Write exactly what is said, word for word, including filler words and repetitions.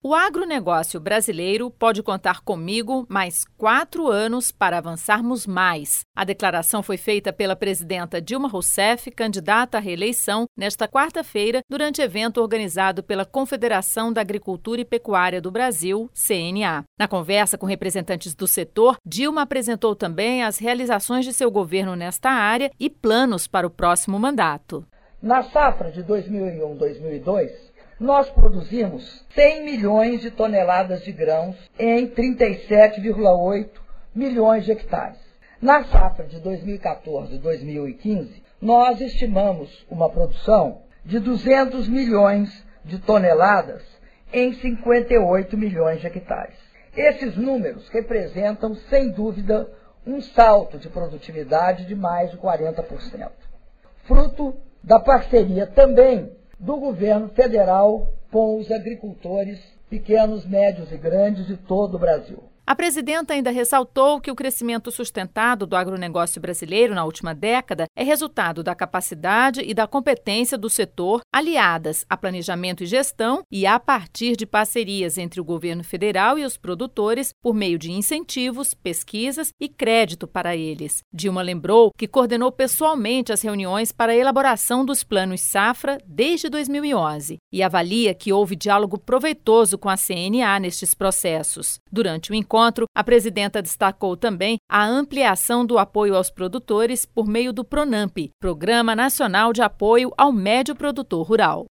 O agronegócio brasileiro pode contar comigo mais quatro anos para avançarmos mais. A declaração foi feita pela presidenta Dilma Rousseff, candidata à reeleição, nesta quarta-feira, durante evento organizado pela Confederação da Agricultura e Pecuária do Brasil, C N A. Na conversa com representantes do setor, Dilma apresentou também as realizações de seu governo nesta área e planos para o próximo mandato. Na safra de dois mil e um, dois mil e dois, nós produzimos cem milhões de toneladas de grãos em trinta e sete vírgula oito milhões de hectares. Na safra de dois mil e quatorze, dois mil e quinze, nós estimamos uma produção de duzentos milhões de toneladas em cinquenta e oito milhões de hectares. Esses números representam, sem dúvida, um salto de produtividade de mais de quarenta por cento, fruto da parceria também do governo federal com os agricultores pequenos, médios e grandes de todo o Brasil. A presidenta ainda ressaltou que o crescimento sustentado do agronegócio brasileiro na última década é resultado da capacidade e da competência do setor, aliadas a planejamento e gestão e a partir de parcerias entre o governo federal e os produtores por meio de incentivos, pesquisas e crédito para eles. Dilma lembrou que coordenou pessoalmente as reuniões para a elaboração dos planos Safra desde dois mil e onze e avalia que houve diálogo proveitoso com a C N A nestes processos. Durante o encontro, a presidenta destacou também a ampliação do apoio aos produtores por meio do PRONAMP, Programa Nacional de Apoio ao Médio Produtor Rural.